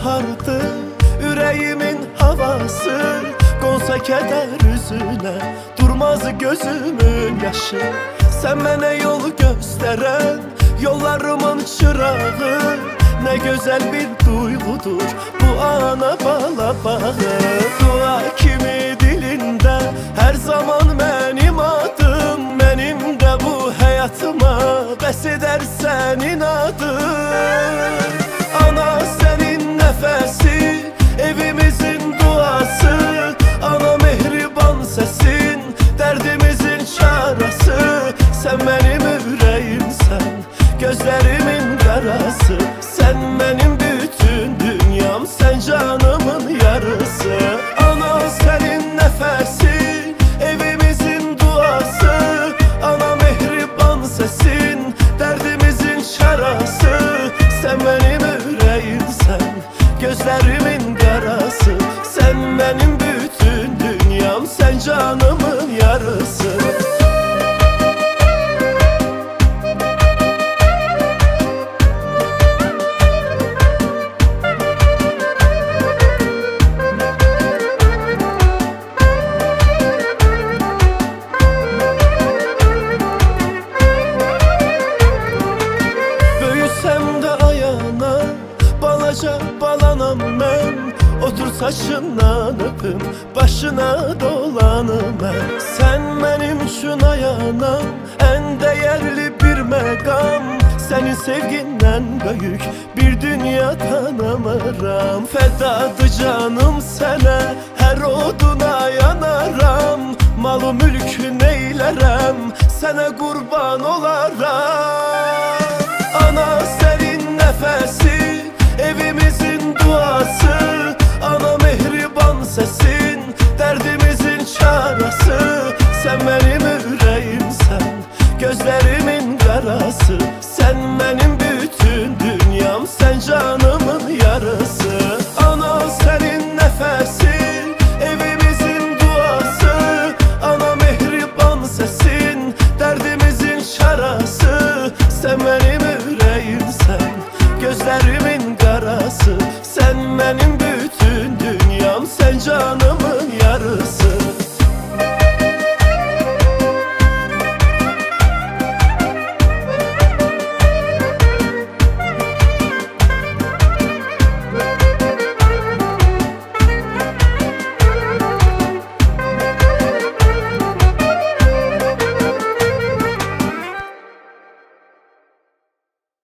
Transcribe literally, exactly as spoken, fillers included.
bahardı yüreğimin havası. Konsa keder yüzüne durmaz gözümün yaşı. Sen bana yol gösteren yollarımın çırağı. Ne güzel bir duygudur bu ana bala bağı. Dua kimi dilinde her zaman benim adım. Benim de bu hayatıma bes eder senin adın. Ana senin nefesi, evimizin duası. Ana mehriban sesin, derdimizin çaresi. Sen benim yüreğimsen, gözlerimin karası. Sen benim bütün dünyam, sen canımın yarısı. Ana senin nefesi, evimizin duası. Ana mehriban sesin, derdimizin şarası. Sen benim yüreğimsen, gözlerimin karası. Sen benim bütün dünyam, sen canımın yarısı. Balaca balanam ben, otur saçından öpüm, başına dolanım ben. Sen benim için ayanam, en değerli bir megam. Senin sevginden büyük bir dünya tanımıram. Fedadı canım sana, her oduna yanaram. Malı mülkü neylerem, sana kurban olaram. Ana senin nefesi, evimizin duası. Ana mehriban sesin, derdimizin çaresi. Sen benim yüreğimsen, gözlerimin karası. Sen benim bütün dünyam, sen canımın yarısı. Ana senin nefesi, evimizin duası. Ana mehriban sesin, derdimizin şarası. Sen benim yüreğimsen, gözlerimin karası. Sen benim bütün dünyam, sen canımın yarısı.